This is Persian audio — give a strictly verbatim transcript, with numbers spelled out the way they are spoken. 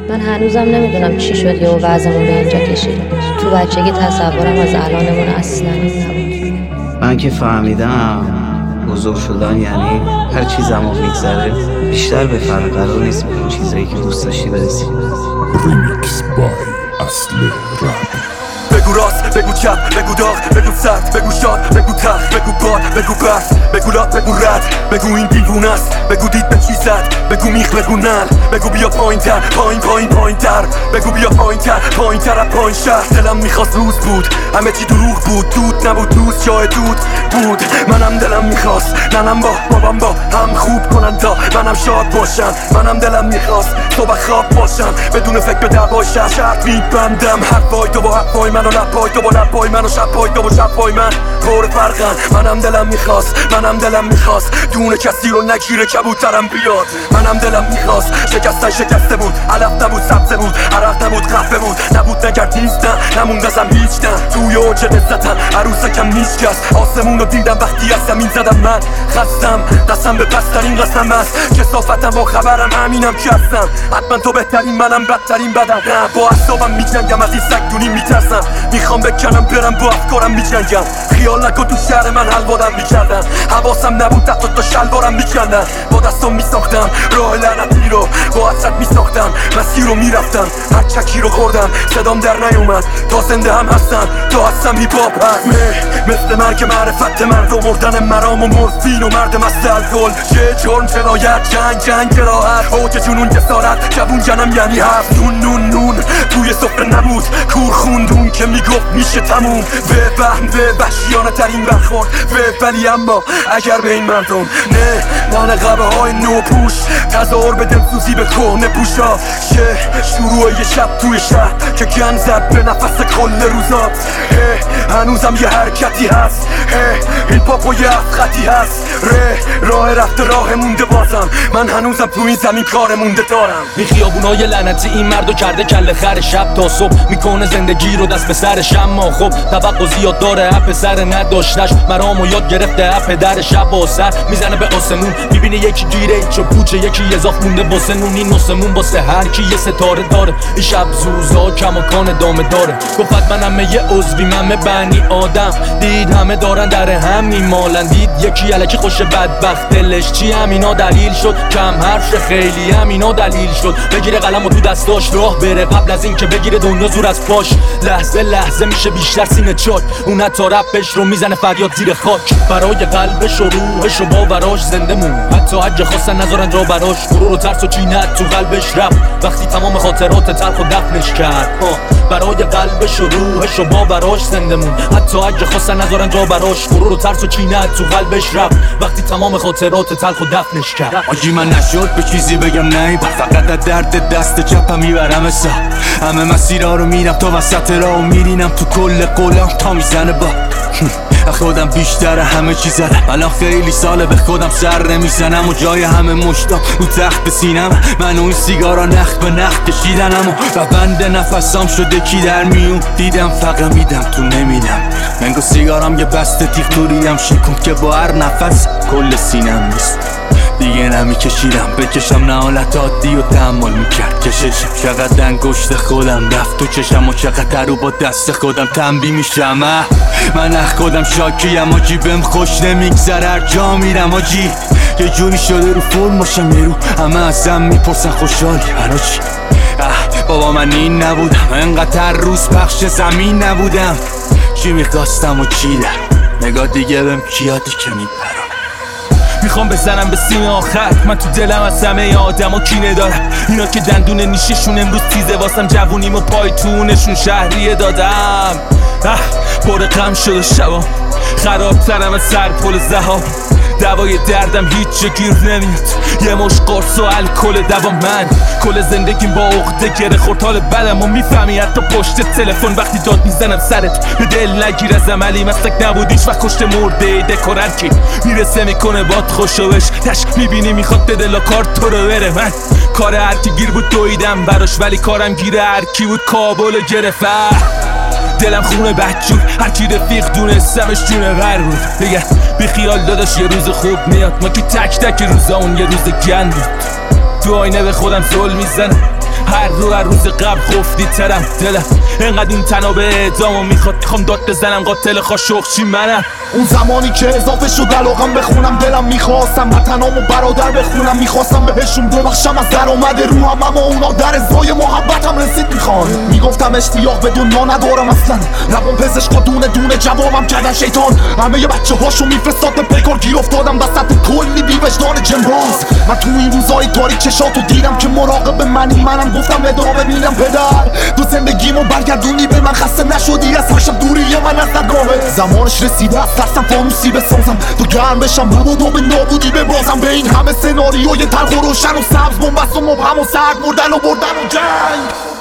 من هنوزم نمیدونم چی شد و وضعمون به اینجا کشید. تو بچگی تصورم از الانمون اصلا این نبود. من که فهمیدم بزرگ شدن یعنی هر چیزمو میگذره بیشتر به فرق قرار نیست به اون چیزایی که دوست داشتی برسی. ریمیکس بای اصل رپ. بگو راست، بگو چپ، بگو داغ، بگو سرد، بگو شاد، بگو تلخ، بگو باد، بگو برف، بگو لات، بگو رد، بگو این دیوونه است، بگو دید به چی زد، بگو میخ، بگو نل، بگو بیا پایین تر، پایین پایین پایین تر، بگو بیا پایین تر، پایین تر از پایین شهر. دلم میخواست روز بود، همه چی دروغ بود، دود نبود، دوست جای دود بود. منم دلم میخواست ننم با بابام با هم خوب کنن تا منم شاد باشم. منم دلم میخواست صبح خواب باشم بدون فکر به دعوای شهر. شرط میبندم حرفای تو با حرفای من و لبای تو با لبای من و شبای تو با شبای من پر فرقن. منم دلم میخواست منم دلم میخواست دونه کسی رو نگیره کبوترم بیاد. منم دلم میخواست شکستن شکسته بود، علف نبود سبزه بود، عرق نبود قهوه بود، نبود نگرد نیست نه نموند ازم هیچ نه. توی اوج نزدن عروسکم نیشکست، آسمون رو دیدم وقتی از زمین زدم. من خستم دستم به پسترین قسم است، کسافتم با خبرم همینم که هستم. حتما تو بهترین منم بدترین بدم. نه با اعصابم میجنگم از این سگدونی میترسم، میخوام بکنم برم با افکارم میجنگم. خیال نکن تو شهر من حلوادم میکردن، حواسم نبود حتی تا شلوارم میکندن. با دستم میساختم راه لعنتی رو، با حسرت میساختم مسیر رو میرفتم. هر چکی رو خوردم صدام در نیومد، تا زنده هم هستم تا هستم هیپ هاپ هست. مثل مرگ معرفت مرد و مردن مرام و مورفین و مرد مست الکل. چه جرم جنایت جنگ جنگ جراحت، اوج جنون جسارت جوون جنم یعنی هفت. نون نون نون توی سفره نبود، کور خوندون که میگفت میشه تموم. به بهم به وحشیانه ترین برخورد به، ولی اما اگر به این مردم نه نان قبه های نو پوش تظاهر به دلسوزی به کهنه پوشا. چه شروع یه شب توی شهر که گن زد به نفس کل روزات. هنوزم یه حرکتی هست، این پاپو یه خطی هست. ره راه رفته راه مونده بازم، من هنوزم تو این زمین کار مونده دارم. این خیابونای لعنتی این مردو کرده کله خر، شب تا صبح میکنه زندگی رو دست به سرش. اما خب توقع زیاد داره اپ سر نداشتش، مرامو یاد گرفته اپ در شب و سر میزنه به آسمون. میبینه یکی گیره چو پوچه، یکی اضاف مونده واسه نون. این نسمون واسه هر کی یه ستاره داره، این شب زوزا کماکان دامه داره. گفت منم یه عضوی من بنی آدم، دید همه دارن در هم میمالن. دید یکی الکی خوش بدبخت دلش چی همینا دلیل شد، کم حرف خیلی همینا دلیل شد. بگیره قلم و تو دستاش راه بره، قبل از این که بگیره دنیا زور از پاش. لحظه لحظه میشه بیشتر سینه چاک، اون حتی رپش رو میزنه فریاد زیر خاک. برای قلبش و روحش و باوراش زنده مون، حتی اگه خواستن نذارن جا براش. غرور و ترس و چینت تو قلبش رفت وقتی تمام خاطرات تلخ و دفنش کرد. برای قلبش و روحش و باوراش زنده مون، حتی اگه خواستن نذارن جا براش. غرور و ترس و چینت تو قلبش رفت وقتی تمام خاطرات تلخ و دفنش کرد. آجی من نشد به چیزی بگم نیبر، فقط از درد دست چپم میبرم حساب. همه مسیرها رو میرم تا وسط راه و میرینم تو کل قولم تا میزنه با خودم بیشتر همه چیز زدم. الان خیلی ساله به خودم سر نمیزنم و جای همه مشتام رو تخت سینم. من و این سیگارا نخ به نخ کشیدنم و بند نفسام شده کی در میون. دیدم فقط میدم تو نمیدم، منگو سیگارم یه بسته تیغ توریم شکم که با هر نفس کل سینم نیست. دیگه نمیکشیدم بکشم نه حالت عادی و تحمل میکرد کششم. چقدر انگشت خودم رفت تو چشم و چقدر رو با دست خودم تنبیه میشم. من اخ خودم شاکیم آجی، بهم خوش نمیگذر هر جا میرم آجی. یه جوری شده رو فرم باشم یه رو همه ازم میپرسن خوشحالی برا چی. بابا من این نبودم، انقدر روز پخش زمین نبودم. چی میخواستم و چی در نگاه دیگه بهم کیاتی که میپرم. میخوام بزنم به سیم آخر، من تو دلم از همه آدم ها کینه دارم. اینا که دندون نیششون امروز تیزه واسم جوونیم و پایتونشون شهریه دادم. اه پر غم شده شبام، خرابترم از سر پل زهاب. دوای دردم هیچ جا گیر نمیاد، یه مش قرص و الکل دوا. من کل زندگیم با عقده گره خورد، حال بدم و میفهمی حتی پشت تلفن وقتی داد میزنم سرت. به دل نگیر از عملی مسلک نبود هیچ وقت کشته مرده دکورن کی میرسه میکنه باد خوشوش. تش میبینی میخواد ده دلا کار تو رو بره. من کار هرکی گیر بود دویدم براش، ولی کارم گیر هرکی بود کابل گرفت. دلم خونه بدجور، هرکی رفیق دونستمش جونه ور بود. بگه بی خیال داداش یه روز خوب میاد، ما که تک تک روزا اون یه روز گند بود. تو آینه به خودم زل میزنم، هر رو هر روز قبل خفتی ترم دلم انقدر این تنها به اعدامو میخواد میخوام داد بزنم قاتل خاشخچی منم اون زمانی که اضافه شد علاقم بخونم دلم میخواستم وطنامو برادر بخونم میخواستم بهشون ببخشم از در اومده روحم اما اونا در ازای محبتم رسید میخوان میگفتم اشتیاق به دنیا ندارم اصلا روان پزشکا دونه دونه جوابم کردن شیطان همه بچه هاشو میفرستاد به پیکار گیر افتادم وسط کلی بی وجدان جنباز من تو این روزای تاریک چشاتو دیدم که مراقب منی منم گفتم ادامه میدم پدر تو زندگیمو برگردونی به من خسته نشدی از هر شب دوری من از نگاهت زمانش رسیده از ترسم فانوسی بسازم تو گرم بشم مبادا به نابودی ببازم به این همه سناریوی تلخ و روشن و سبز بنبست و مبهم و سرد مردن و بردن و جنگ